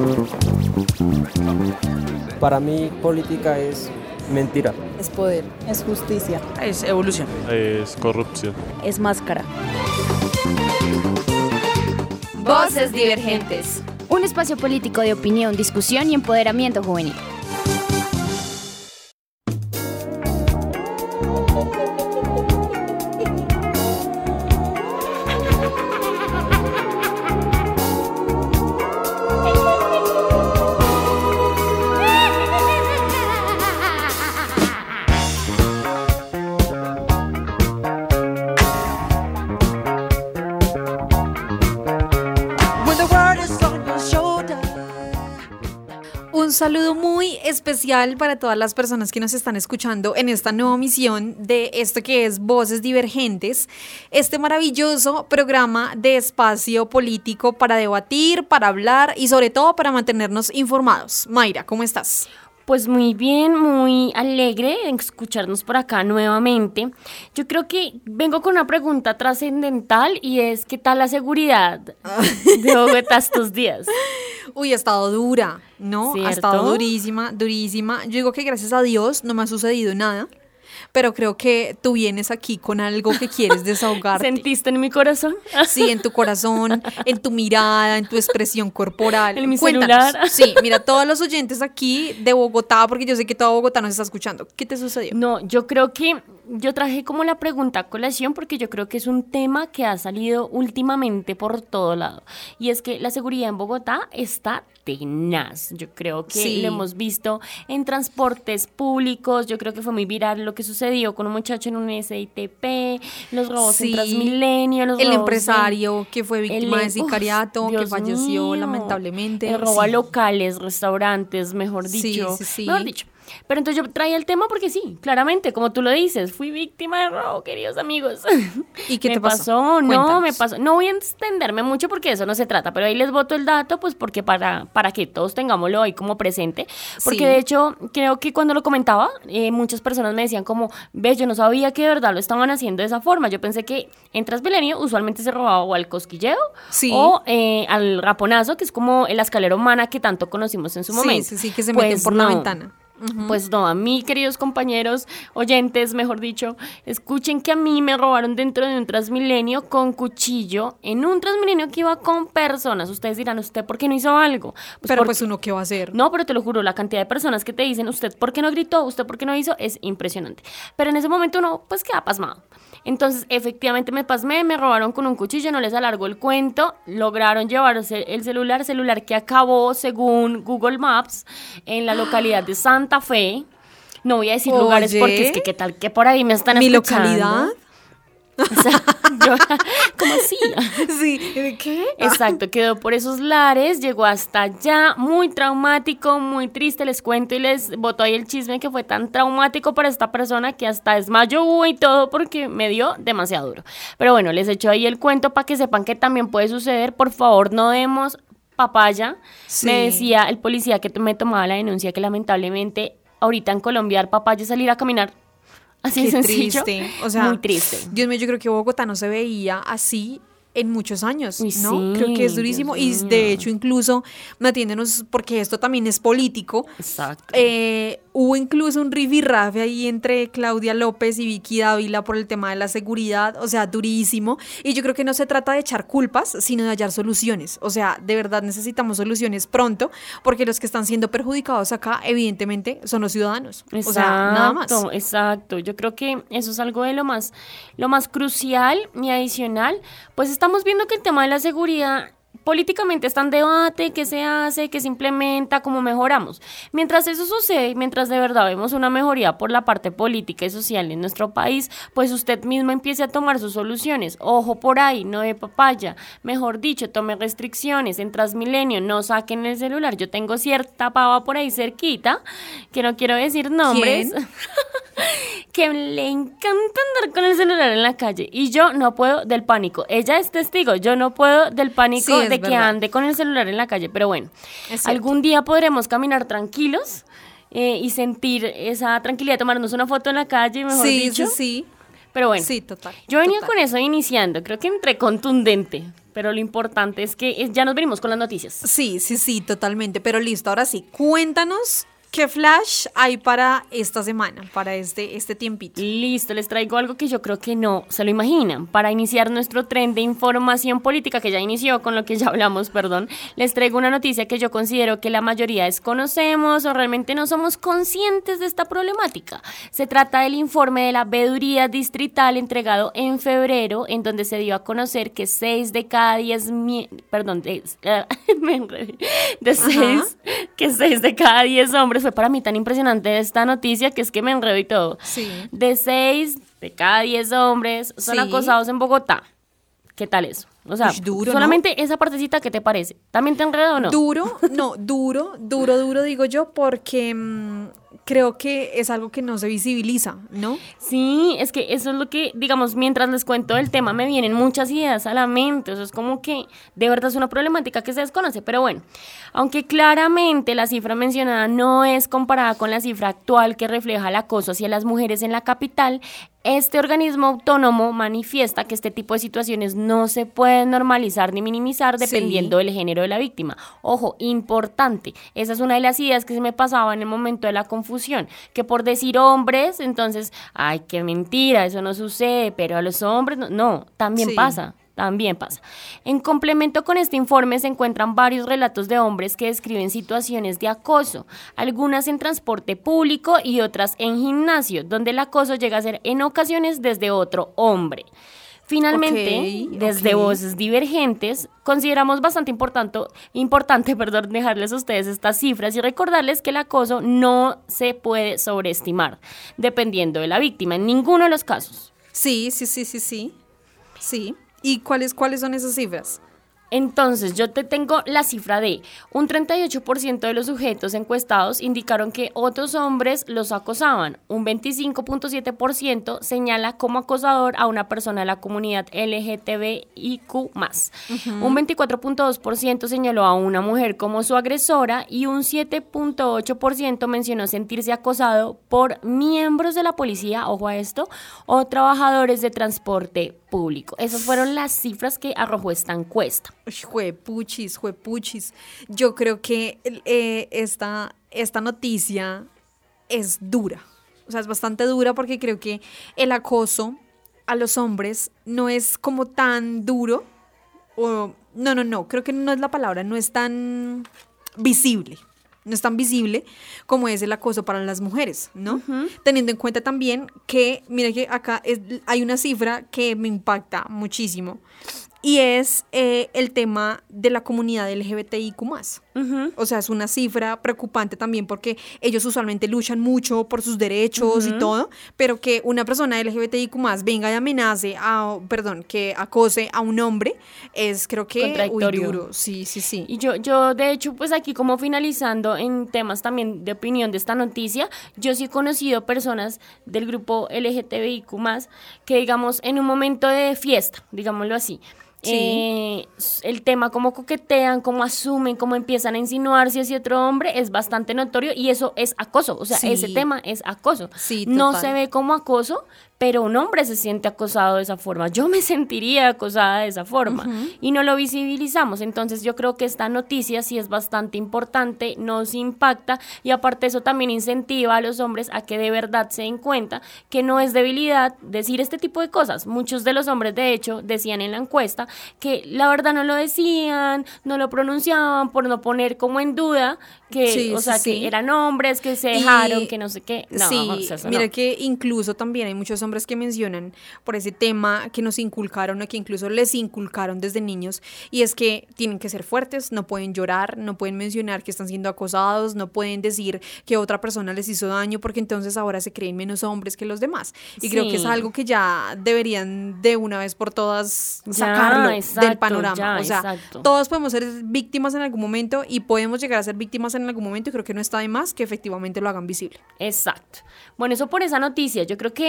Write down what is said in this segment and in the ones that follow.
Para mí, política es mentira. Es poder, es justicia, Es evolución. Es corrupción. es máscara. Voces Divergentes. Un espacio político de opinión, discusión y empoderamiento juvenil. Un saludo muy especial para todas las personas que nos están escuchando en esta nueva misión de esto que es Voces Divergentes, este maravilloso programa de espacio político para debatir, para hablar y sobre todo para mantenernos informados. Mayra, ¿cómo estás? Pues muy bien, muy alegre en escucharnos por acá nuevamente. Yo creo que vengo con una pregunta trascendental y es ¿qué tal la seguridad de Bogotá estos días? Uy, ha estado dura, ¿no? ¿Cierto? Ha estado durísima, durísima. Yo digo que gracias a Dios no me ha sucedido nada, pero creo que tú vienes aquí con algo que quieres desahogarte. ¿Sentiste en mi corazón? Sí, en tu corazón, en tu mirada, en tu expresión corporal. En mi Cuéntanos. celular. Sí, mira, todos los oyentes aquí de Bogotá, porque yo sé que todo Bogotá nos está escuchando. ¿Qué te sucedió? No, yo creo que yo traje como la pregunta a colación porque yo creo que es un tema que ha salido últimamente por todo lado. Y es que la seguridad en Bogotá está tenaz. Yo creo que Sí. lo hemos visto en transportes públicos. Yo creo que fue muy viral lo que sucedió con un muchacho en un SITP, los robos Sí. en Transmilenio, los El robos empresario que fue víctima de uf, sicariato, que Dios falleció mío. lamentablemente. El robo a Sí. locales, restaurantes, mejor Sí, dicho. sí, sí. Mejor dicho. Pero entonces yo traía el tema porque sí, claramente, como tú lo dices, fui víctima de robo, queridos amigos. ¿Y qué me te pasó? pasó? No, Cuéntanos. me pasó. No voy a extenderme mucho porque de eso no se trata, pero ahí les boto el dato, pues porque para que todos tengámoslo ahí como presente. Porque Sí. de hecho, creo que cuando lo comentaba, muchas personas me decían como, ves, yo no sabía que de verdad lo estaban haciendo de esa forma. Yo pensé que en Transmilenio usualmente se robaba o al cosquilleo Sí. o al raponazo, que es como la escalera humana que tanto conocimos en su momento. Sí, sí, sí, que se Pues meten por la no. ventana. Pues no, a mí, queridos compañeros, oyentes, mejor dicho, escuchen que a mí me robaron dentro de un Transmilenio con cuchillo, en un Transmilenio que iba con personas. Ustedes dirán, ¿usted por qué no hizo algo? Pero porque- pues uno, ¿qué va a hacer? No, pero te lo juro, la cantidad de personas que te dicen, ¿usted por qué no gritó? ¿Usted por qué no hizo? Es impresionante. Pero en ese momento uno, pues queda pasmado. Entonces, efectivamente me pasmé, me robaron con un cuchillo, no les alargo el cuento, lograron llevarse el celular que acabó, según Google Maps, en la localidad de Santa Fe. No voy a decir lugares Oye. porque es que qué tal que por ahí me están ¿Mi escuchando. localidad? O sea, yo, ¿cómo así? Sí, ¿qué? Exacto, quedó por esos lares, llegó hasta allá, muy traumático, muy triste, les cuento y les boto ahí el chisme que fue tan traumático para esta persona que hasta desmayo hubo y todo porque me dio demasiado duro. Pero bueno, les echo ahí el cuento para que sepan que también puede suceder, por favor no demos papaya. Sí. Me decía el policía que me tomaba la denuncia que lamentablemente ahorita en Colombia dar papaya es salir a caminar. Así Qué de sencillo. triste. O sea, muy triste. Dios mío, yo creo que Bogotá no se veía así en muchos años, Uy, ¿no? sí, Creo que es durísimo. Dios Y mío. de hecho, incluso, atiéndenos, porque esto también es político. Exacto. Hubo incluso un rifirrafe ahí entre Claudia López y Vicky Dávila por el tema de la seguridad, o sea, durísimo. Y yo creo que no se trata de echar culpas, sino de hallar soluciones. O sea, de verdad necesitamos soluciones pronto, porque los que están siendo perjudicados acá, evidentemente, son los ciudadanos. O sea, nada más. Exacto. Yo creo que eso es algo de lo más crucial y adicional. Pues estamos viendo que el tema de la seguridad políticamente está en debate, qué se hace, qué se implementa, cómo mejoramos. Mientras eso sucede, mientras de verdad vemos una mejoría por la parte política y social en nuestro país, pues usted mismo empiece a tomar sus soluciones. Ojo por ahí, no de papaya. Mejor dicho, tome restricciones. En Transmilenio no saquen el celular. Yo tengo cierta pava por ahí cerquita, que no quiero decir nombres. ¿Quién? Que le encanta andar con el celular en la calle y yo no puedo del pánico. Ella es testigo, yo no puedo del pánico Sí, es de que verdad. ande con el celular en la calle, pero bueno, Es cierto. algún día podremos caminar tranquilos y sentir esa tranquilidad de tomarnos una foto en la calle, mejor Sí, dicho. sí, sí. Pero bueno, Sí, total. yo venía total. con eso iniciando, creo que entré contundente, pero lo importante es que ya nos venimos con las noticias. Sí, totalmente. Pero listo, ahora sí, cuéntanos qué flash hay para esta semana, para este tiempito. Listo, les traigo algo que yo creo que no se lo imaginan. Para iniciar nuestro tren de información política, que ya inició con lo que ya hablamos, les traigo una noticia que yo considero que la mayoría desconocemos o realmente no somos conscientes de esta problemática. Se trata del informe de la Veeduría Distrital entregado en febrero, en donde se dio a conocer que 6 de cada 10 6 de cada 10 hombres. Fue para mí tan impresionante esta noticia que es que me enredo y todo. Sí. De 6 de cada 10 hombres son acosados en Bogotá. ¿Qué tal eso? O sea, duro, solamente ¿no? esa partecita, ¿qué te parece? ¿También te enredo o no? Duro digo yo, porque creo que es algo que no se visibiliza, ¿no? Sí, es que eso es lo que, digamos, mientras les cuento el tema me vienen muchas ideas a la mente, o sea, es como que de verdad es una problemática que se desconoce, pero bueno, aunque claramente la cifra mencionada no es comparada con la cifra actual que refleja el acoso hacia las mujeres en la capital, este organismo autónomo manifiesta que este tipo de situaciones no se pueden normalizar ni minimizar dependiendo del género de la víctima. Ojo, importante, esa es una de las ideas que se me pasaba en el momento de la confusión, que por decir hombres, entonces, ay, qué mentira, eso no sucede, pero a los hombres no, también pasa. También pasa. En complemento con este informe se encuentran varios relatos de hombres que describen situaciones de acoso, algunas en transporte público y otras en gimnasio, donde el acoso llega a ser en ocasiones desde otro hombre. Finalmente, desde Voces Divergentes, consideramos bastante importante, dejarles a ustedes estas cifras y recordarles que el acoso no se puede sobreestimar, dependiendo de la víctima, en ninguno de los casos. Sí. ¿Y cuáles son esas cifras? Entonces, yo te tengo la cifra de un 38% de los sujetos encuestados indicaron que otros hombres los acosaban, un 25.7% señala como acosador a una persona de la comunidad LGTBIQ+, un 24.2% señaló a una mujer como su agresora y un 7.8% mencionó sentirse acosado por miembros de la policía, ojo a esto, o trabajadores de transporte público. Esas fueron las cifras que arrojó esta encuesta. Juepuchis. Yo creo que esta noticia es dura. O sea, es bastante dura porque creo que el acoso a los hombres no es como tan duro. Creo que no es la palabra, no es tan visible. No es tan visible como es el acoso para las mujeres, ¿no? Teniendo en cuenta también que, mira que acá hay una cifra que me impacta muchísimo y es el tema de la comunidad LGBTIQ+. O sea, es una cifra preocupante también porque ellos usualmente luchan mucho por sus derechos y todo, pero que una persona LGBTIQ+ venga y amenace, que acose a un hombre, es creo que duro. Sí. Y yo de hecho, pues aquí como finalizando en temas también de opinión de esta noticia, yo sí he conocido personas del grupo LGTBIQ+, que digamos en un momento de fiesta, digámoslo así, el tema como coquetean, como asumen, como empiezan a insinuarse hacia otro hombre es bastante notorio y eso es acoso, o sea, ese tema es acoso, no se ve como acoso, pero un hombre se siente acosado de esa forma, yo me sentiría acosada de esa forma y no lo visibilizamos, entonces yo creo que esta noticia sí es bastante importante, nos impacta y aparte eso también incentiva a los hombres a que de verdad se den cuenta que no es debilidad decir este tipo de cosas. Muchos de los hombres de hecho decían en la encuesta que la verdad no lo decían, no lo pronunciaban por no poner como en duda que, que eran hombres, que se dejaron, que no sé qué. Mira que incluso también hay muchos hombres que mencionan por ese tema que nos inculcaron o que incluso les inculcaron desde niños y es que tienen que ser fuertes, no pueden llorar, no pueden mencionar que están siendo acosados, no pueden decir que otra persona les hizo daño porque entonces ahora se creen menos hombres que los demás y creo que es algo que ya deberían de una vez por todas sacarlo del panorama, todos podemos ser víctimas en algún momento y podemos llegar a ser víctimas en algún momento y creo que no está de más que efectivamente lo hagan visible. Exacto. Bueno, eso por esa noticia, yo creo que también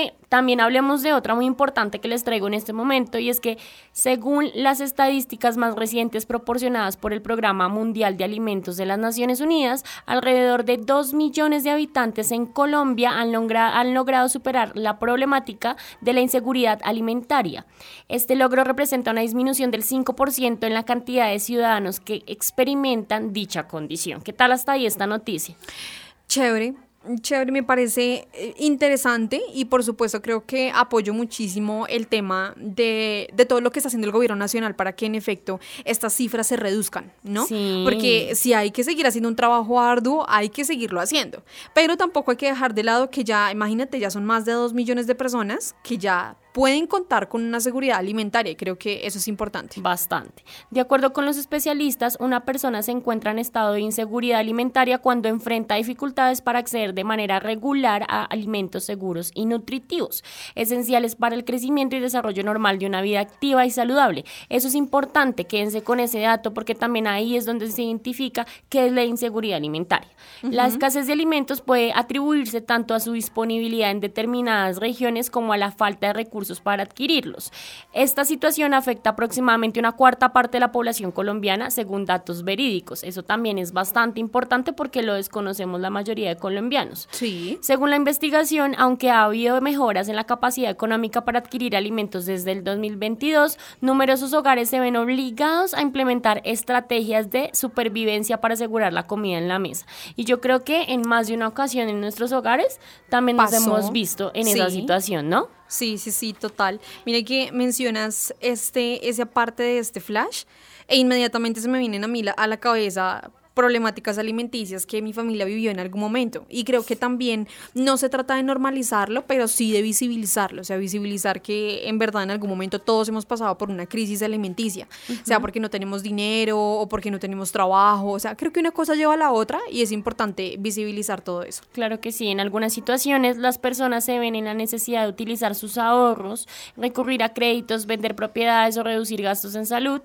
también hablemos de otra muy importante que les traigo en este momento, y es que según las estadísticas más recientes proporcionadas por el Programa Mundial de Alimentos de las Naciones Unidas, alrededor de 2 millones de habitantes en Colombia han logrado superar la problemática de la inseguridad alimentaria. Este logro representa una disminución del 5% en la cantidad de ciudadanos que experimentan dicha condición. ¿Qué tal hasta ahí esta noticia? Chévere, me parece interesante y por supuesto creo que apoyo muchísimo el tema de todo lo que está haciendo el gobierno nacional para que en efecto estas cifras se reduzcan, ¿no? Sí. Porque si hay que seguir haciendo un trabajo arduo, hay que seguirlo haciendo, pero tampoco hay que dejar de lado que ya, imagínate, ya son más de 2 millones de personas que ya pueden contar con una seguridad alimentaria y creo que eso es importante. Bastante. De acuerdo con los especialistas, una persona se encuentra en estado de inseguridad alimentaria cuando enfrenta dificultades para acceder de manera regular a alimentos seguros y nutritivos, esenciales para el crecimiento y desarrollo normal de una vida activa y saludable. Eso es importante, quédense con ese dato porque también ahí es donde se identifica qué es la inseguridad alimentaria. La escasez de alimentos puede atribuirse tanto a su disponibilidad en determinadas regiones como a la falta de recursos para adquirirlos. Esta situación afecta aproximadamente una cuarta parte de la población colombiana según datos verídicos. Eso también es bastante importante porque lo desconocemos la mayoría de colombianos. Sí. Según la investigación, aunque ha habido mejoras en la capacidad económica para adquirir alimentos desde el 2022, numerosos hogares se ven obligados a implementar estrategias de supervivencia para asegurar la comida en la mesa. Y yo creo que en más de una ocasión en nuestros hogares también nos hemos visto en esa situación, ¿no? Sí, total. Mira que mencionas esa parte de este flash e inmediatamente se me vienen a la cabeza problemáticas alimenticias que mi familia vivió en algún momento y creo que también no se trata de normalizarlo, pero sí de visibilizarlo, o sea, visibilizar que en verdad en algún momento todos hemos pasado por una crisis alimenticia, sea porque no tenemos dinero o porque no tenemos trabajo, o sea, creo que una cosa lleva a la otra y es importante visibilizar todo eso. Claro que sí, en algunas situaciones las personas se ven en la necesidad de utilizar sus ahorros, recurrir a créditos, vender propiedades o reducir gastos en salud,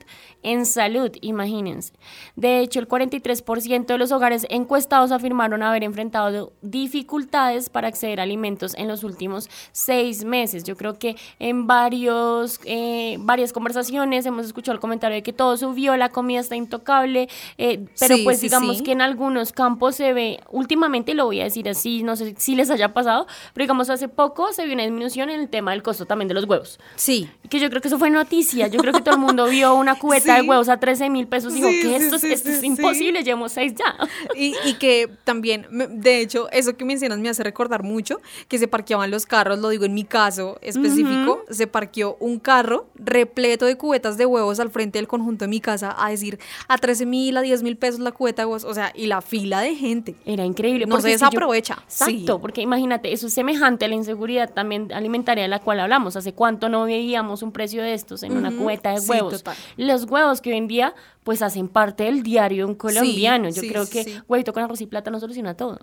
imagínense. De hecho, el 43% de los hogares encuestados afirmaron haber enfrentado dificultades para acceder a alimentos en los últimos 6 meses. Yo creo que en varias conversaciones hemos escuchado el comentario de que todo subió, la comida está intocable, pero sí, pues sí, digamos sí. que en algunos campos se ve, últimamente lo voy a decir así, no sé si les haya pasado, pero digamos hace poco se vio una disminución en el tema del costo también de los huevos. Sí. Que yo creo que eso fue noticia, yo creo que todo el mundo vio una cubeta de huevos a 13,000 pesos y dijo que esto es imposible, llevamos 6 ya. Y que también, de hecho, eso que mencionas me hace recordar mucho que se parqueaban los carros, lo digo en mi caso específico, se parqueó un carro repleto de cubetas de huevos al frente del conjunto de mi casa a decir a 13,000, a 10,000 pesos la cubeta de huevos, o sea, y la fila de gente. Era increíble. No se desaprovecha. Exacto, porque imagínate, eso es semejante a la inseguridad también alimentaria de la cual hablamos. ¿Hace cuánto no veíamos un precio de estos en una cubeta de huevos? Total. Los huevos que hoy en día pues hacen parte del diario de un colombiano. Yo creo que sí. Huevito con arroz y plátano soluciona todo.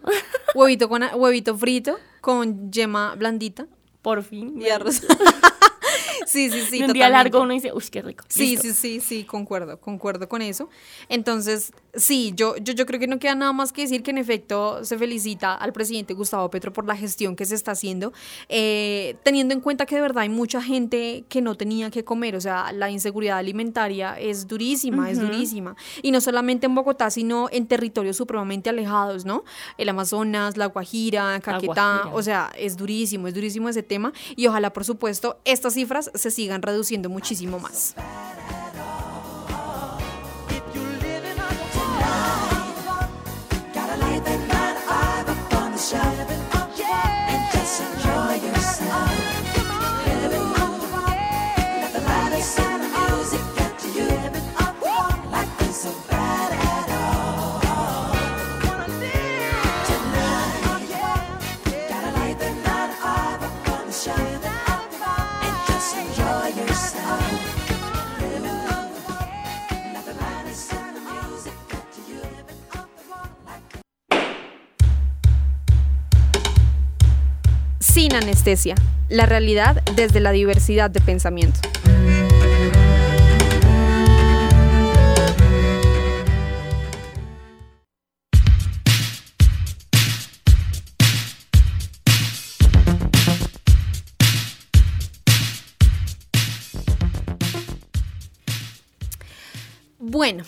Huevito frito con yema blandita. Por fin. Y arroz. Sí, Y un día largo uno dice, uy, qué rico. Sí, concuerdo con eso. Entonces, sí, yo creo que no queda nada más que decir que en efecto se felicita al presidente Gustavo Petro por la gestión que se está haciendo, teniendo en cuenta que de verdad hay mucha gente que no tenía que comer, o sea, la inseguridad alimentaria es durísima, y no solamente en Bogotá, sino en territorios supremamente alejados, ¿no? El Amazonas, La Guajira, Caquetá, o sea, es durísimo ese tema, y ojalá, por supuesto, estas cifras se sigan reduciendo muchísimo más. Sin anestesia, la realidad desde la diversidad de pensamiento. Bueno,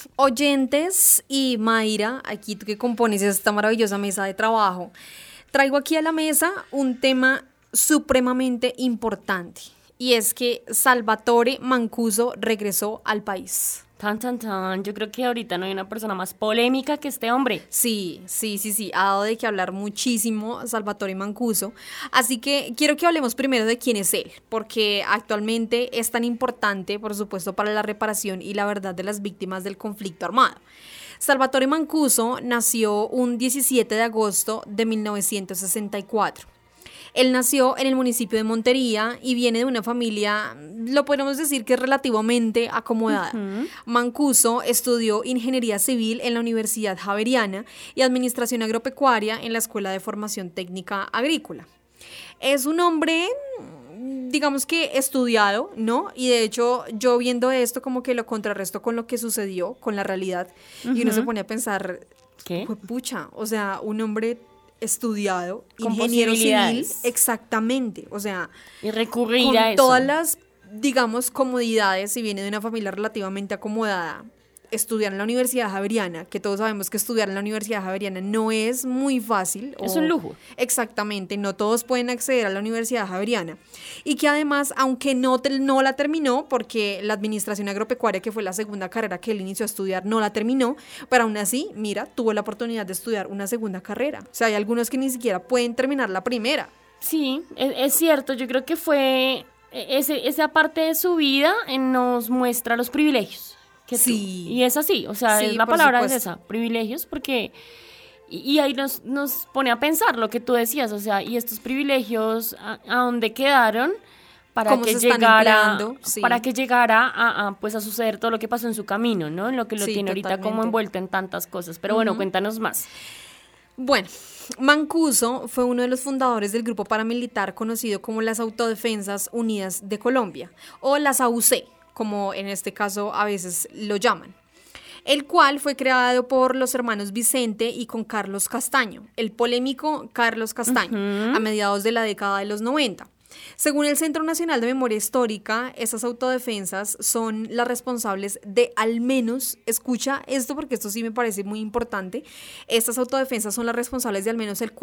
oyentes y Mayra, aquí tú que compones esta maravillosa mesa de trabajo, traigo aquí a la mesa un tema supremamente importante, y es que Salvatore Mancuso regresó al país. Tan, tan, tan. Yo creo que ahorita no hay una persona más polémica que este hombre. Sí, ha dado de qué hablar muchísimo Salvatore Mancuso, así que quiero que hablemos primero de quién es él, porque actualmente es tan importante, por supuesto, para la reparación y la verdad de las víctimas del conflicto armado. Salvatore Mancuso nació un 17 de agosto de 1964. Él nació en el municipio de Montería y viene de una familia, lo podemos decir que es relativamente acomodada. Mancuso estudió Ingeniería Civil en la Universidad Javeriana y Administración Agropecuaria en la Escuela de Formación Técnica Agrícola. Es un hombre, digamos que estudiado, ¿no? Y de hecho, yo viendo esto como que lo contrarresto con lo que sucedió, con la realidad, y uno se pone a pensar, ¿qué? Pucha, o sea, un hombre estudiado, Con ingeniero civil, posibilidades. exactamente, o sea, Y recurrir con a eso. todas las, digamos, comodidades, si viene de una familia relativamente acomodada, estudiar en la Universidad Javeriana, que todos sabemos que estudiar en la Universidad Javeriana no es muy fácil. Es un lujo. Exactamente, no todos pueden acceder a la Universidad Javeriana. Y que además, aunque no la terminó, porque la Administración Agropecuaria, que fue la segunda carrera que él inició a estudiar, no la terminó, pero aún así, mira, tuvo la oportunidad de estudiar una segunda carrera. O sea, hay algunos que ni siquiera pueden terminar la primera. Sí, es cierto. Yo creo que fue esa parte de su vida nos muestra los privilegios. Sí. Y es así, o sea, Sí, es la por palabra es supuesto. esa, privilegios, porque y ahí nos pone a pensar lo que tú decías, o sea, y estos privilegios a dónde quedaron para ¿Cómo que se están llegara empleando? Sí. para que llegara pues a suceder todo lo que pasó en su camino, ¿no? En lo que lo Sí, tiene ahorita como totalmente. envuelto en tantas cosas. Pero bueno, cuéntanos más. Bueno, Mancuso fue uno de los fundadores del grupo paramilitar conocido como las Autodefensas Unidas de Colombia, o las AUC, como en este caso a veces lo llaman, el cual fue creado por los hermanos Vicente y con Carlos Castaño, el polémico Carlos Castaño, a mediados de la década de los 90. Según el Centro Nacional de Memoria Histórica, esas autodefensas son las responsables de al menos, escucha esto porque esto sí me parece muy importante, estas autodefensas son las responsables de al menos el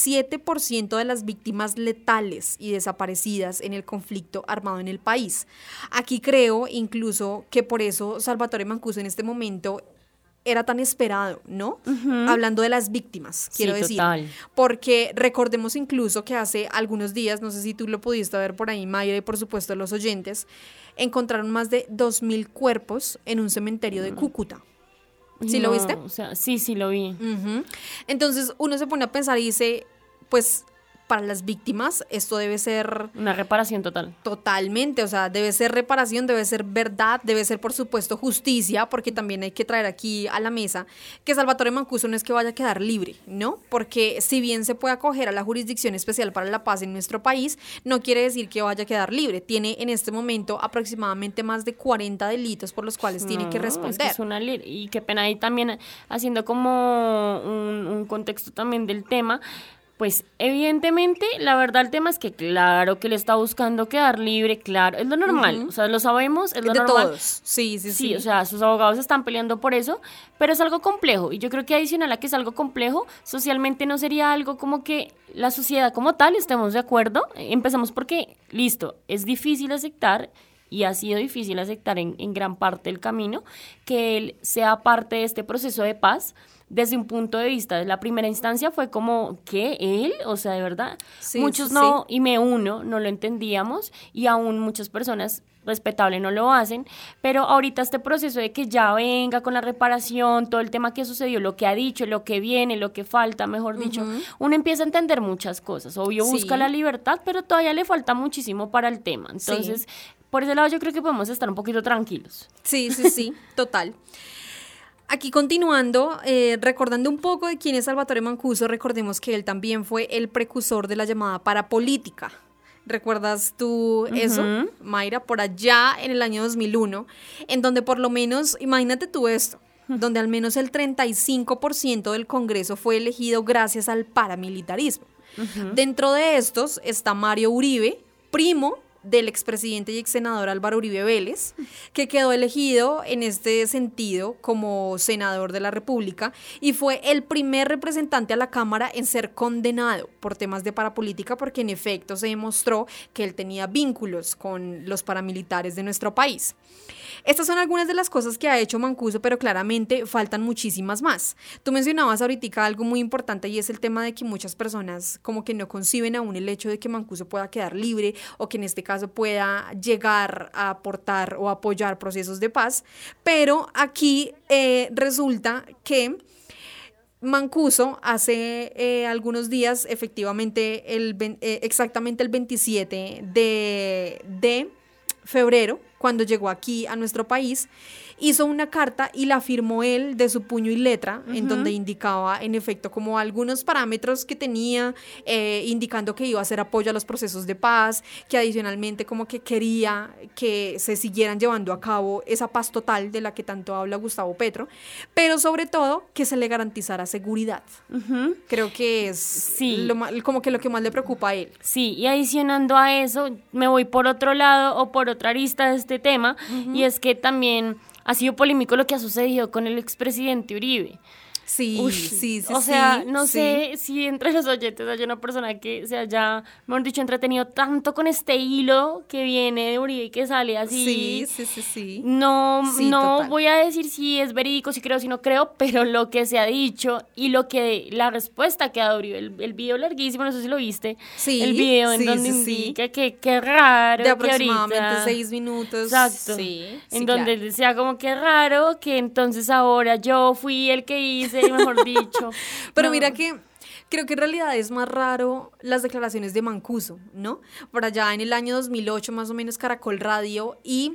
47% de las víctimas letales y desaparecidas en el conflicto armado en el país. Aquí creo incluso que por eso Salvatore Mancuso en este momento era tan esperado, ¿no? Hablando de las víctimas, quiero Sí, decir. total. Porque recordemos incluso que hace algunos días, no sé si tú lo pudiste ver por ahí, Mayra, y por supuesto los oyentes, encontraron más de 2.000 cuerpos en un cementerio de Cúcuta. ¿Sí lo No, viste? O sea, sí lo vi. Ujú. Entonces uno se pone a pensar y dice, pues para las víctimas esto debe ser Una reparación total. totalmente, o sea, debe ser reparación, debe ser verdad, debe ser por supuesto justicia, porque también hay que traer aquí a la mesa que Salvatore Mancuso no es que vaya a quedar libre, ¿no? Porque si bien se puede acoger a la Jurisdicción Especial para la Paz en nuestro país, no quiere decir que vaya a quedar libre. Tiene en este momento aproximadamente más de 40 delitos por los cuales tiene que No, responder. es una y qué pena ahí también haciendo como un contexto también del tema. Pues evidentemente, la verdad el tema es que claro que le está buscando quedar libre, claro, es lo normal, o sea, lo sabemos, es lo de normal. todos, sí. Sí, o sea, sus abogados están peleando por eso, pero es algo complejo, y yo creo que adicional a que es algo complejo, socialmente no sería algo como que la sociedad como tal estemos de acuerdo. Empezamos porque, listo, es difícil aceptar, y ha sido difícil aceptar en gran parte del camino, que él sea parte de este proceso de paz. Desde un punto de vista de la primera instancia fue como, ¿qué? ¿Él? O sea, de verdad, Sí, muchos sí, no, y me uno, no lo entendíamos, y aún muchas personas respetable no lo hacen, pero ahorita este proceso de que ya venga con la reparación, todo el tema que sucedió, lo que ha dicho, lo que viene, lo que falta, mejor dicho, uno empieza a entender muchas cosas. Obvio Sí. busca la libertad, pero todavía le falta muchísimo para el tema. Entonces, por ese lado yo creo que podemos estar un poquito tranquilos. Sí, total. Aquí continuando, recordando un poco de quién es Salvatore Mancuso, recordemos que él también fue el precursor de la llamada parapolítica. ¿Recuerdas tú eso, Mayra? Por allá en el año 2001, en donde por lo menos, imagínate tú esto, donde al menos el 35% del Congreso fue elegido gracias al paramilitarismo. Dentro de estos está Mario Uribe, primo del expresidente y exsenador Álvaro Uribe Vélez, que quedó elegido en este sentido como senador de la República y fue el primer representante a la Cámara en ser condenado por temas de parapolítica, porque en efecto se demostró que él tenía vínculos con los paramilitares de nuestro país. Estas son algunas de las cosas que ha hecho Mancuso, pero claramente faltan muchísimas más. Tú mencionabas ahorita algo muy importante y es el tema de que muchas personas como que no conciben aún el hecho de que Mancuso pueda quedar libre o que en este caso pueda llegar a aportar o apoyar procesos de paz, pero aquí resulta que Mancuso hace algunos días, efectivamente, exactamente el 27 de febrero, cuando llegó aquí a nuestro país, hizo una carta y la firmó él de su puño y letra, en donde indicaba en efecto como algunos parámetros que tenía, indicando que iba a hacer apoyo a los procesos de paz, que adicionalmente como que quería que se siguieran llevando a cabo esa paz total de la que tanto habla Gustavo Petro, pero sobre todo que se le garantizara seguridad. Creo que es como que lo que más le preocupa a él. Sí, y adicionando a eso, me voy por otro lado o por otra arista de este tema, y es que también ha sido polémico lo que ha sucedido con el expresidente Uribe. Sí, sí. O sea, no sé si entre los oyentes hay una persona que se haya, mejor dicho, entretenido tanto con este hilo que viene de Uribe y que sale así. Sí. No Total. voy a decir si es verídico, si creo, si no creo, pero lo que se ha dicho y la respuesta que ha dado Uribe, el video larguísimo, no sé si lo viste, el video en donde indica que qué raro, de aproximadamente que ahorita, 6 minutos. Exacto. En donde él decía como que raro, que entonces ahora yo fui el que hice, mejor dicho. Pero mira que creo que en realidad es más raro las declaraciones de Mancuso, ¿no? Por allá en el año 2008 más o menos Caracol Radio y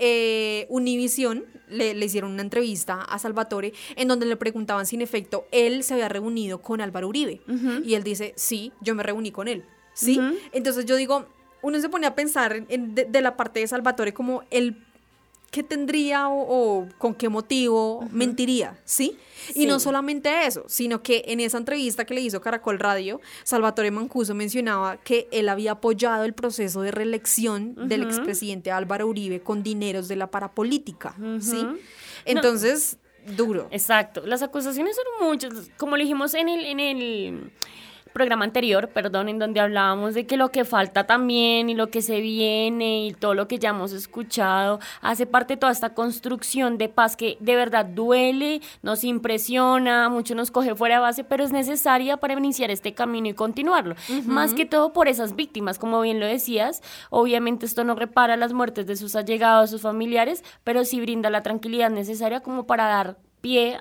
Univisión le hicieron una entrevista a Salvatore en donde le preguntaban si en efecto él se había reunido con Álvaro Uribe. Y él dice, sí, yo me reuní con él, ¿sí? Entonces yo digo, uno se pone a pensar de la parte de Salvatore como el qué tendría o con qué motivo mentiría, ¿sí? Y no solamente eso, sino que en esa entrevista que le hizo Caracol Radio, Salvatore Mancuso mencionaba que él había apoyado el proceso de reelección del expresidente Álvaro Uribe con dineros de la parapolítica, ¿sí? Entonces, duro. Exacto, las acusaciones son muchas, como le dijimos en el programa anterior, en donde hablábamos de que lo que falta también y lo que se viene y todo lo que ya hemos escuchado hace parte de toda esta construcción de paz que de verdad duele, nos impresiona, mucho nos coge fuera de base, pero es necesaria para iniciar este camino y continuarlo. Más que todo por esas víctimas, como bien lo decías, obviamente esto no repara las muertes de sus allegados, sus familiares, pero sí brinda la tranquilidad necesaria como para dar pie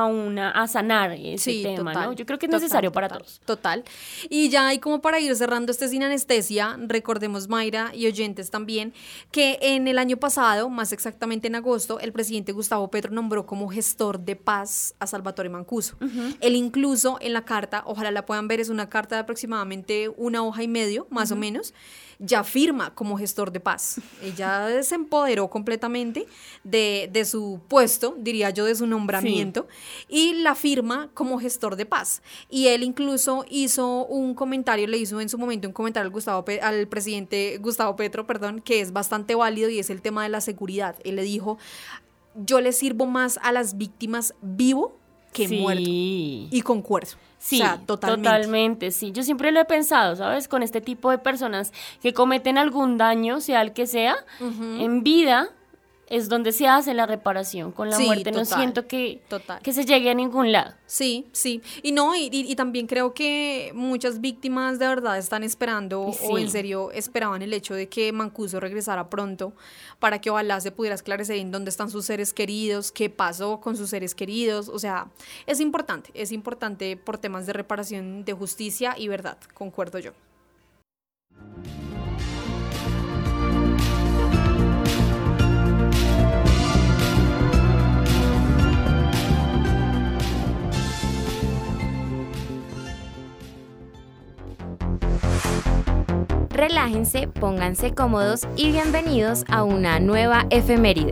a sanar ese tema, total, ¿no? Yo creo que es necesario para todos. Total. Y ya, y como para ir cerrando este Sin Anestesia, recordemos, Mayra y oyentes también, que en el año pasado, más exactamente en agosto, el presidente Gustavo Petro nombró como gestor de paz a Salvatore Mancuso. Él incluso en la carta, ojalá la puedan ver, es una carta de aproximadamente 1 hoja y medio, más o menos, ya firma como gestor de paz. Ella se empoderó completamente de su puesto, diría yo, de su nombramiento, y la firma como gestor de paz. Y él incluso hizo un comentario, le hizo en su momento un comentario al presidente Gustavo Petro, que es bastante válido, y es el tema de la seguridad. Él le dijo, yo le sirvo más a las víctimas vivo que muerto. Y concuerdo. Sí, o sea, totalmente, sí. Yo siempre lo he pensado, ¿sabes? Con este tipo de personas que cometen algún daño, sea el que sea, en vida es donde se hace la reparación. Con la muerte no siento que se llegue a ningún lado. Sí. Y también creo que muchas víctimas de verdad están esperando o en serio esperaban el hecho de que Mancuso regresara pronto para que ojalá se pudiera esclarecer en dónde están sus seres queridos, qué pasó con sus seres queridos. O sea, es importante por temas de reparación, de justicia y verdad, concuerdo yo. Relájense, pónganse cómodos y bienvenidos a una nueva efeméride.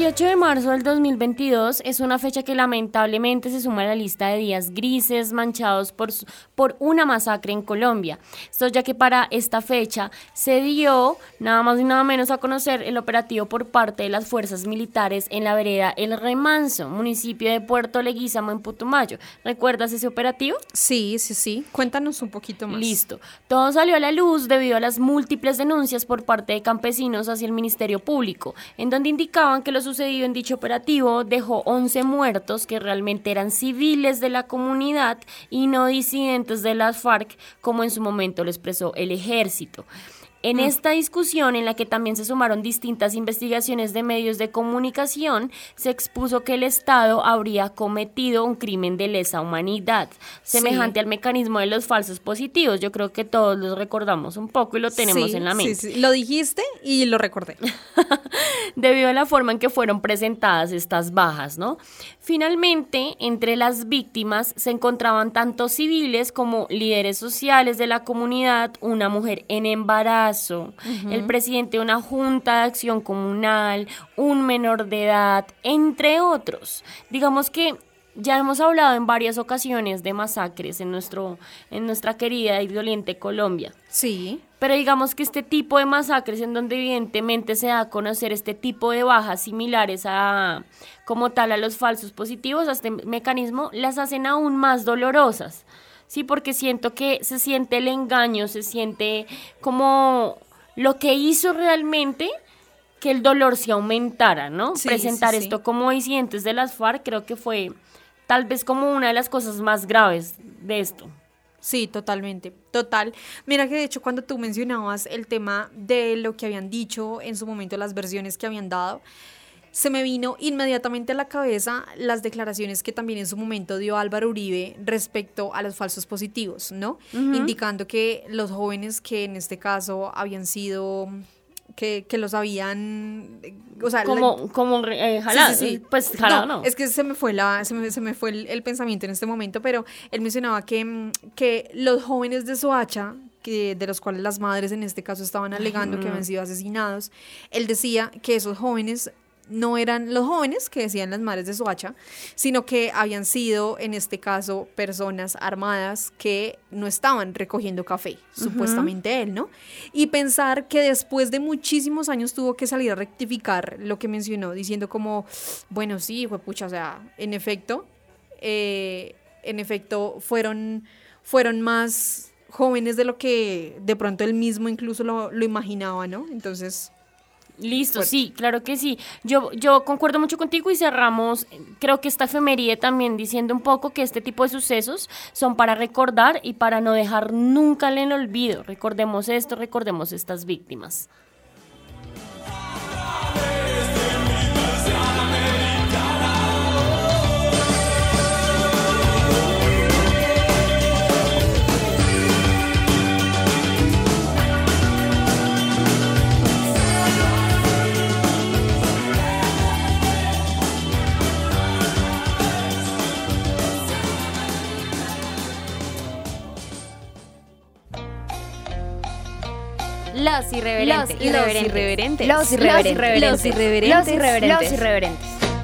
18 de marzo del 2022 es una fecha que lamentablemente se suma a la lista de días grises manchados por una masacre en Colombia. Esto ya que para esta fecha se dio nada más y nada menos a conocer el operativo por parte de las fuerzas militares en la vereda El Remanso, municipio de Puerto Leguízamo en Putumayo. ¿Recuerdas ese operativo? Sí. Cuéntanos un poquito más. Listo. Todo salió a la luz debido a las múltiples denuncias por parte de campesinos hacia el Ministerio Público, en donde indicaban que lo sucedido en dicho operativo dejó 11 muertos que realmente eran civiles de la comunidad y no disidentes de las FARC, como en su momento lo expresó el ejército. En esta discusión, en la que también se sumaron distintas investigaciones de medios de comunicación, se expuso que el Estado habría cometido un crimen de lesa humanidad, semejante al mecanismo de los falsos positivos. Yo creo que todos los recordamos un poco y lo tenemos en la mente. Sí, lo dijiste y lo recordé. Debido a la forma en que fueron presentadas estas bajas, ¿no? Finalmente, entre las víctimas se encontraban tanto civiles como líderes sociales de la comunidad, una mujer en embarazo, el presidente de una junta de acción comunal, un menor de edad, entre otros. Digamos que ya hemos hablado en varias ocasiones de masacres en nuestra querida y doliente Colombia. Sí. Pero digamos que este tipo de masacres, en donde evidentemente se da a conocer este tipo de bajas similares a, como tal, a los falsos positivos, a este mecanismo, las hacen aún más dolorosas. Sí, porque siento que se siente el engaño, se siente como lo que hizo realmente que el dolor se aumentara, ¿no? Sí, Presentar sí. esto como disidentes de las FARC creo que fue tal vez como una de las cosas más graves de esto. Sí, totalmente, total. Mira que de hecho cuando tú mencionabas el tema de lo que habían dicho en su momento, las versiones que habían dado, se me vino inmediatamente a la cabeza las declaraciones que también en su momento dio Álvaro Uribe respecto a los falsos positivos, ¿no? Indicando que los jóvenes que en este caso habían sido... Que los habían, o sea, jalado, sí. Pues jalado no. Es que se me fue el pensamiento en este momento, pero él mencionaba que los jóvenes de Soacha, de los cuales las madres en este caso estaban alegando que habían sido asesinados, él decía que esos jóvenes no eran los jóvenes que decían las madres de Soacha, sino que habían sido, en este caso, personas armadas que no estaban recogiendo café, supuestamente él, ¿no? Y pensar que después de muchísimos años tuvo que salir a rectificar lo que mencionó, diciendo como, bueno, sí, juepucha, o sea, en efecto, fueron más jóvenes de lo que de pronto él mismo incluso lo imaginaba, ¿no? Entonces... Listo, fuerte. Sí, claro que sí. Yo concuerdo mucho contigo y cerramos, creo que esta efeméride también diciendo un poco que este tipo de sucesos son para recordar y para no dejar nunca en el olvido. Recordemos esto, recordemos estas víctimas. Los irreverentes. Los irreverentes.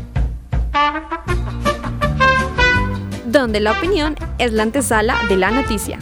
Donde la opinión es la antesala de la noticia.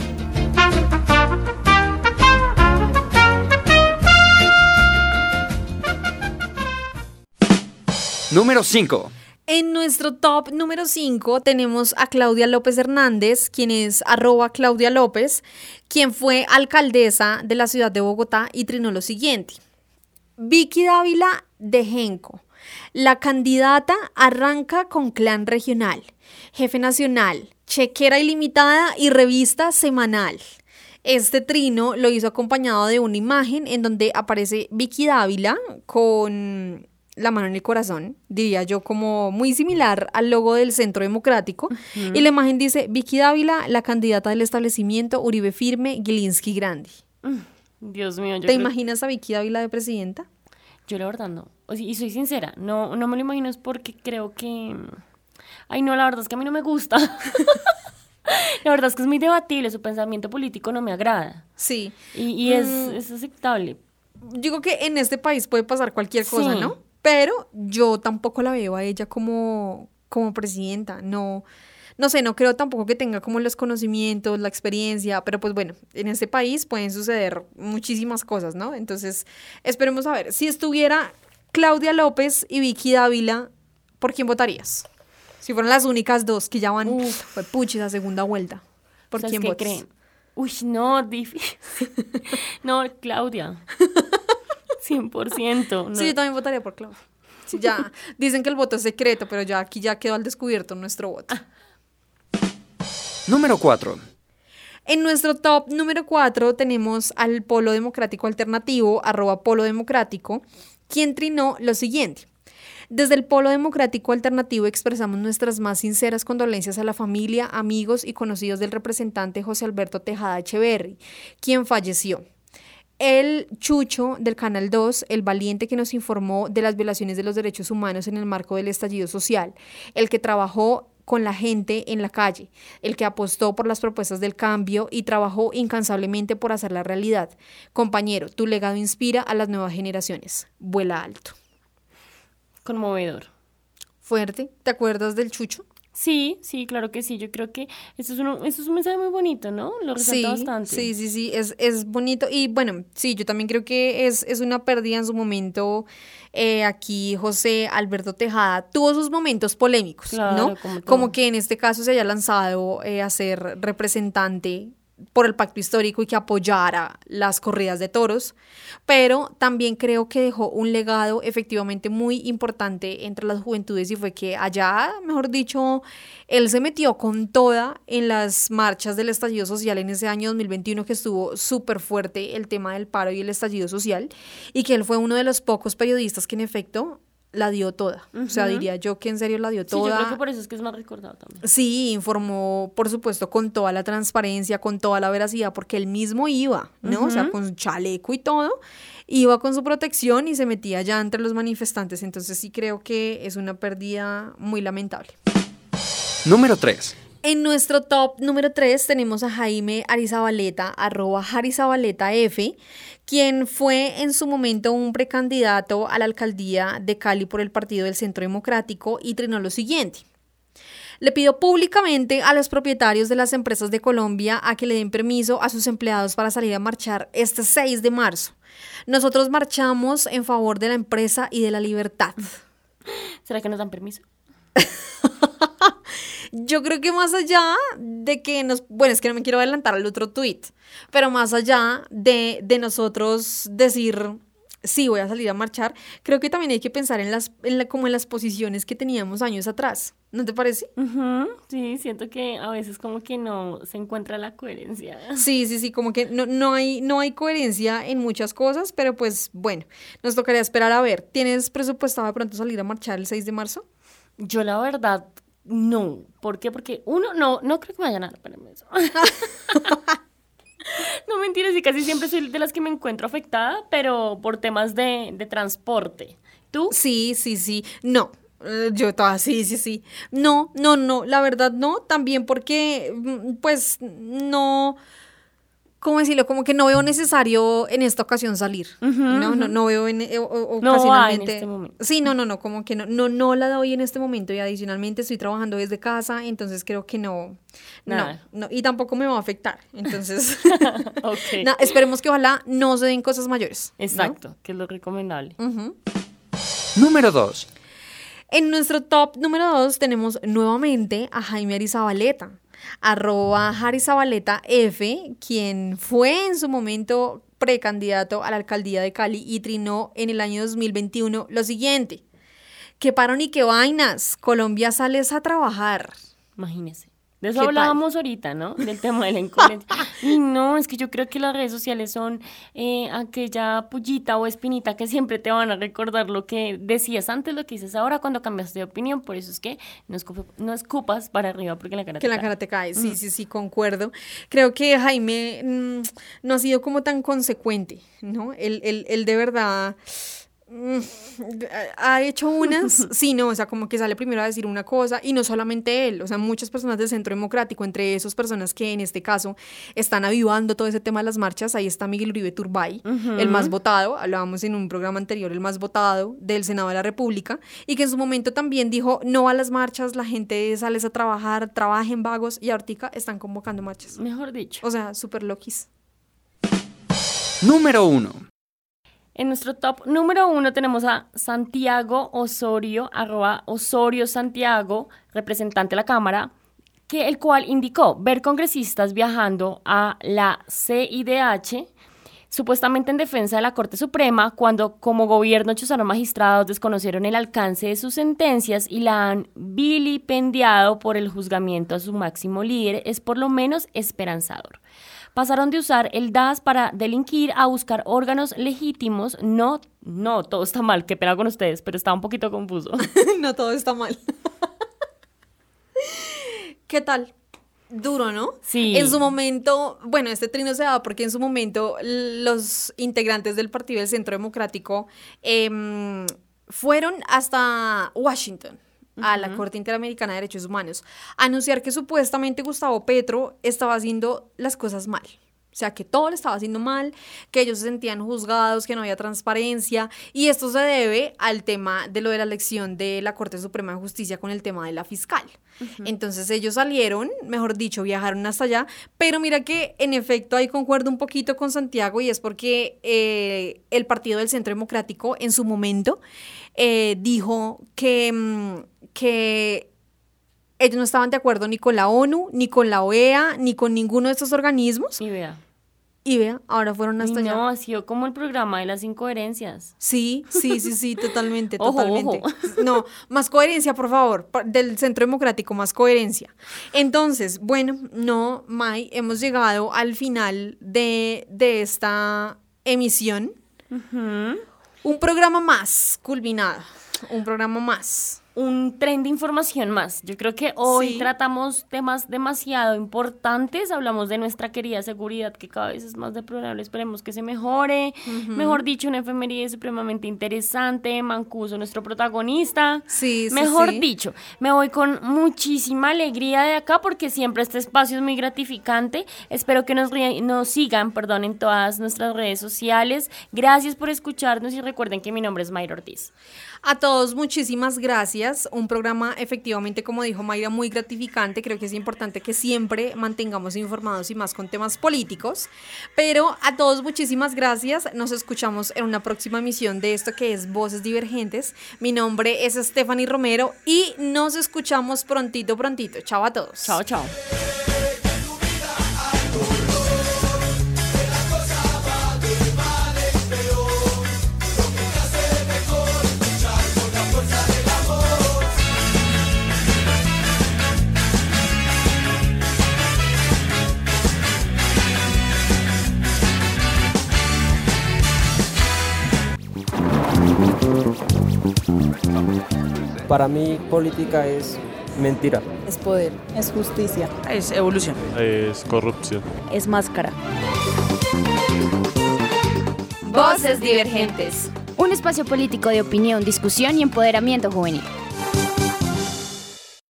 Número 5. En nuestro top número 5 tenemos a Claudia López Hernández, quien es @ClaudiaLópez, quien fue alcaldesa de la ciudad de Bogotá y trinó lo siguiente. Vicky Dávila de Genco. La candidata arranca con clan regional, jefe nacional, chequera ilimitada y revista semanal. Este trino lo hizo acompañado de una imagen en donde aparece Vicky Dávila con la mano en el corazón, diría yo, como muy similar al logo del Centro Democrático. Y la imagen dice: Vicky Dávila, la candidata del establecimiento Uribe Firme, Gilinski Grandi. Dios mío. ¿Te imaginas a Vicky Dávila de presidenta? Yo la verdad no. Y soy sincera, no me lo imagino, es porque creo que... Ay, no, la verdad es que a mí no me gusta. La verdad es que es muy debatible, su pensamiento político no me agrada. Sí. Y es aceptable. Digo que en este país puede pasar cualquier cosa, Sí. ¿no? pero yo tampoco la veo a ella como presidenta, no sé, no creo tampoco que tenga como los conocimientos, la experiencia, pero pues bueno, en este país pueden suceder muchísimas cosas, ¿no? Entonces, esperemos a ver, si estuviera Claudia López y Vicky Dávila, ¿por quién votarías? Si fueran las únicas dos que ya van, fue puchis a segunda vuelta, ¿por ¿Sabes quién qué votas? creen? Uy, no, difícil. No, Claudia. 100%. No. Sí, yo también votaría por Claudia. Sí, ya dicen que el voto es secreto, pero ya aquí ya quedó al descubierto nuestro voto. Número 4. En nuestro top número 4 tenemos al Polo Democrático Alternativo, @Polo Democrático, quien trinó lo siguiente. Desde el Polo Democrático Alternativo expresamos nuestras más sinceras condolencias a la familia, amigos y conocidos del representante José Alberto Tejada Echeverry, quien falleció. El Chucho del Canal 2, el valiente que nos informó de las violaciones de los derechos humanos en el marco del estallido social, el que trabajó con la gente en la calle, el que apostó por las propuestas del cambio y trabajó incansablemente por hacer la realidad. Compañero, tu legado inspira a las nuevas generaciones. Vuela alto. Conmovedor. Fuerte. ¿Te acuerdas del Chucho? Sí, claro que sí. Yo creo que esto es un mensaje muy bonito, ¿no? Lo resalta bastante. Sí, es bonito. Y bueno, sí, yo también creo que es una pérdida en su momento. Aquí José Alberto Tejada tuvo sus momentos polémicos, Claro, ¿no? como Como que en este caso se haya lanzado a ser representante por el pacto histórico y que apoyara las corridas de toros, pero también creo que dejó un legado efectivamente muy importante entre las juventudes y fue que allá, mejor dicho, él se metió con toda en las marchas del estallido social en ese año 2021 que estuvo súper fuerte el tema del paro y el estallido social y que él fue uno de los pocos periodistas que en efecto la dio toda. O sea, diría yo que en serio la dio toda. Sí, yo creo que por eso es que es más recordado también. Sí, informó, por supuesto, con toda la transparencia, con toda la veracidad, porque él mismo iba, ¿no? O sea, con su chaleco y todo, iba con su protección y se metía ya entre los manifestantes. Entonces sí creo que es una pérdida muy lamentable. Número 3. En nuestro top número 3 tenemos a Jaime Arizabaleta, @JarizabaletaF, quien fue en su momento un precandidato a la alcaldía de Cali por el Partido del Centro Democrático y trinó lo siguiente. Le pidió públicamente a los propietarios de las empresas de Colombia a que le den permiso a sus empleados para salir a marchar este 6 de marzo. Nosotros marchamos en favor de la empresa y de la libertad. ¿Será que nos dan permiso? Yo creo que más allá de que bueno, es que no me quiero adelantar al otro tweet, pero más allá de nosotros decir, sí, voy a salir a marchar, creo que también hay que pensar como en las posiciones que teníamos años atrás, ¿no te parece? Sí, siento que a veces como que no se encuentra la coherencia. Sí, como que no hay coherencia en muchas cosas, pero pues bueno, nos tocaría esperar a ver. ¿Tienes presupuestado de pronto salir a marchar el 6 de marzo? Yo la verdad, no. ¿Por qué? Porque uno, no creo que me vayan a dar permiso. No, mentiras, y casi siempre soy de las que me encuentro afectada, pero por temas de transporte. ¿Tú? Sí. No, yo toda, sí. No, la verdad no. También porque, pues, no, ¿cómo decirlo? Como que no veo necesario en esta ocasión salir. No veo ocasionalmente. En este momento. Sí, no, como que no la doy en este momento y adicionalmente estoy trabajando desde casa, entonces creo que no, y tampoco me va a afectar. Entonces, Ok. esperemos que ojalá no se den cosas mayores. ¿no? Exacto, que es lo recomendable. Número 2. En nuestro top número 2 tenemos nuevamente a Jaime Arizabaleta, @JarizabaletaF, quien fue en su momento precandidato a la alcaldía de Cali y trinó en el año 2021 lo siguiente: ¿qué paro ni qué vainas? Colombia sales a trabajar. Imagínese. De eso ¿Qué hablábamos ahorita, ¿no? Del tema de la incoherencia. Y no, es que yo creo que las redes sociales son aquella pullita o espinita que siempre te van a recordar lo que decías antes, lo que dices ahora cuando cambiaste de opinión. Por eso es que no escupas para arriba porque la cara Que te la cae. cara te cae, sí, concuerdo. Creo que Jaime no ha sido como tan consecuente, ¿no? Él de verdad ha hecho unas, sí, no, o sea, como que sale primero a decir una cosa y no solamente él, o sea, muchas personas del Centro Democrático, entre esas personas que en este caso están avivando todo ese tema de las marchas, ahí está Miguel Uribe Turbay, el más votado, hablábamos en un programa anterior, el más votado del Senado de la República, y que en su momento también dijo, no a las marchas, la gente sale a trabajar, trabajen vagos, y ahorita están convocando marchas. Mejor dicho. O sea, súper loquis. Número 1. En nuestro top número 1 tenemos a Santiago Osorio, @Osorio Santiago, representante de la Cámara, el cual indicó ver congresistas viajando a la CIDH, supuestamente en defensa de la Corte Suprema, cuando como gobierno chuzaron magistrados, desconocieron el alcance de sus sentencias y la han vilipendiado por el juzgamiento a su máximo líder, es por lo menos esperanzador. Pasaron de usar el DAS para delinquir a buscar órganos legítimos. No, todo está mal, qué pena con ustedes, pero está un poquito confuso. No, todo está mal. ¿Qué tal? Duro, ¿no? Sí. En su momento, bueno, este trino se da porque en su momento los integrantes del Partido del Centro Democrático fueron hasta Washington, a la Corte Interamericana de Derechos Humanos, a anunciar que supuestamente Gustavo Petro estaba haciendo las cosas mal. O sea, que todo le estaba haciendo mal, que ellos se sentían juzgados, que no había transparencia, y esto se debe al tema de lo de la elección de la Corte Suprema de Justicia con el tema de la fiscal. Entonces ellos salieron, mejor dicho, viajaron hasta allá, pero mira que en efecto ahí concuerdo un poquito con Santiago, y es porque el Partido del Centro Democrático en su momento dijo que ellos no estaban de acuerdo ni con la ONU, ni con la OEA, ni con ninguno de estos organismos. Y vea, ahora fueron hasta allá. No, ha sido como el programa de las incoherencias. Sí, totalmente, Ojo, totalmente. ojo. No, más coherencia, por favor, del Centro Democrático, más coherencia. Entonces, bueno, no, May, hemos llegado al final de esta emisión. Un programa más culminado, un programa más. Un tren de información más. Yo creo que hoy tratamos temas demasiado importantes. Hablamos de nuestra querida seguridad, que cada vez es más deplorable. Esperemos que se mejore. Mejor dicho, una efeméride supremamente interesante. Mancuso, nuestro protagonista. Mejor dicho, me voy con muchísima alegría de acá porque siempre este espacio es muy gratificante. Espero que nos sigan, en todas nuestras redes sociales. Gracias por escucharnos y recuerden que mi nombre es Mayra Ortiz. A todos, muchísimas gracias. Un programa efectivamente, como dijo Mayra, muy gratificante. Creo que es importante que siempre mantengamos informados y más con temas políticos. Pero a todos, muchísimas gracias. Nos escuchamos en una próxima emisión de esto que es Voces Divergentes. Mi nombre es Stephanie Romero y nos escuchamos prontito. Chao a todos. Chao. Para mí, política es mentira. Es poder. Es justicia. Es evolución. Es corrupción. Es máscara. Voces Divergentes. Un espacio político de opinión, discusión y empoderamiento juvenil.